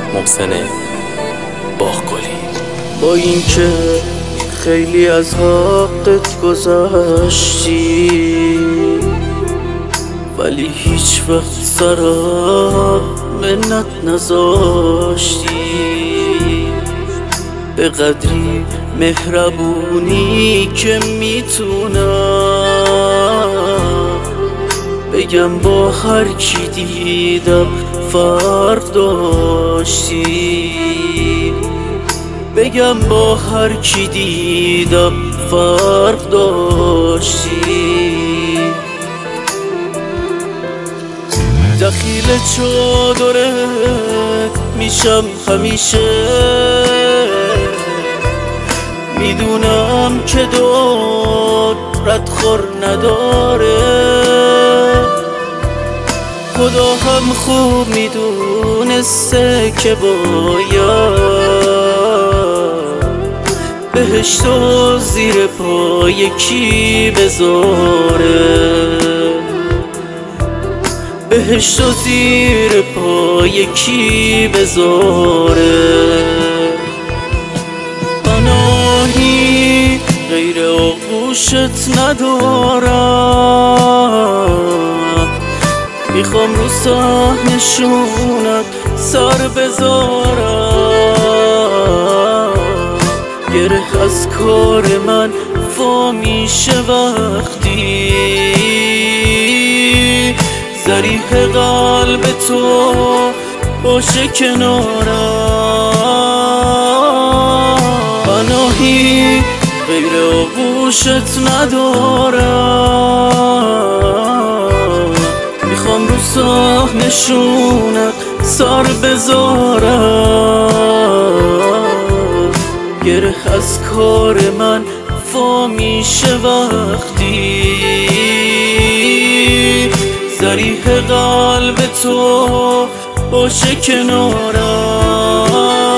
محسن باغگلی. با اینکه خیلی از حقت گذشتی، ولی هیچ وقت سرم منت نذاشتی. به قدری مهربونی که میتونم بگم با هر کی دیدم فرق داشتی. بگم با هر کی دیدم فرق داشتی. دخیل چادرت میشم همیشه، میدونم که داد ردخور نداره. خدا هم خوب میدونسته که باید بهشتو زیر پای کی بذاره. بهشتو زیر پای کی بذاره. پناهی غیر آغوشت ندارم، میخوام رو صحنشونت سر بذارم. گره از کار من وا میشه وقتی ذریح قلب تو باشه کنارم. پناهی غیر آغوشت ندارم، میخوام رو صحنشونت سر بذارم. گره از کار من وا میشه وقتی ذریح قلب تو باشه کنارم.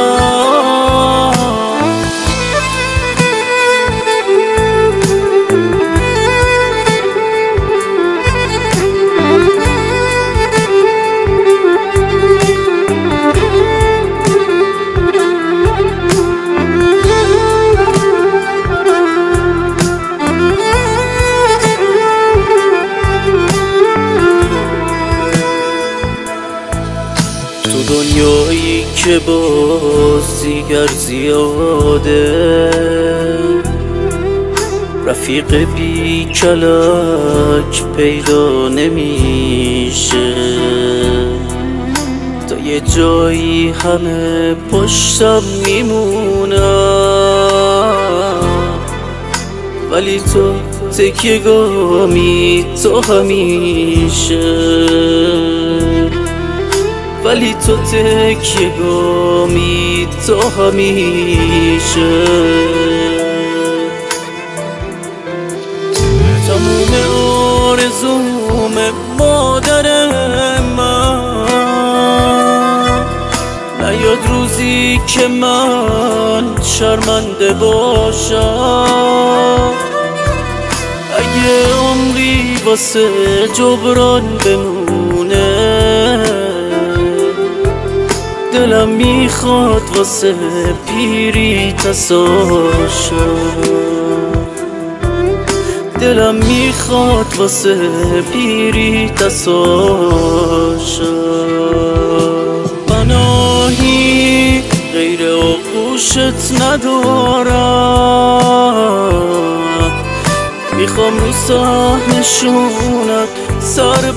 دنیایی که باز دیگر زیاده، رفیق بی کلک پیدا نمیشه. تا یه جایی همه پشتم میمونم، ولی تو تکیه‌گامی تو همیشه. ولی تو تکیه‌گامی تو همیشه. تموم آرزوم مادر من نیاد روزی که من شرمنده باشم. اگه عمری واسه جبران بمونه، دلم میخواد واسه پیری تساشم. دلم میخواد واسه پیری تساشم. پناهی غیر آغوشت ندارم، میخوام رو صحنشونت سر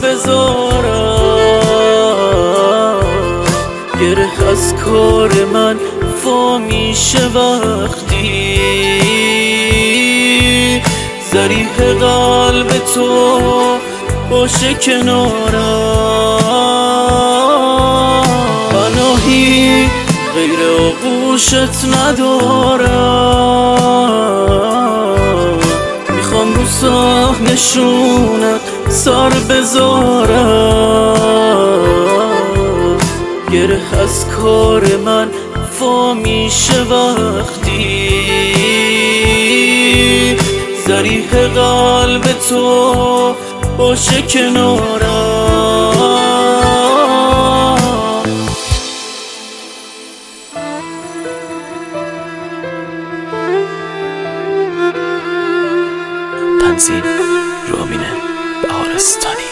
بذارم. گره از کار من وا میشه وقتی ذریح قلب تو باشه کنارم. پناهی غیر آغوشت ندارم، میخوام رو صحنشونت سر بذارم. گره از کار من وا میشه وقتی ذریح قلب تو باشه کنارم. تنظیم رامین بهارستانی.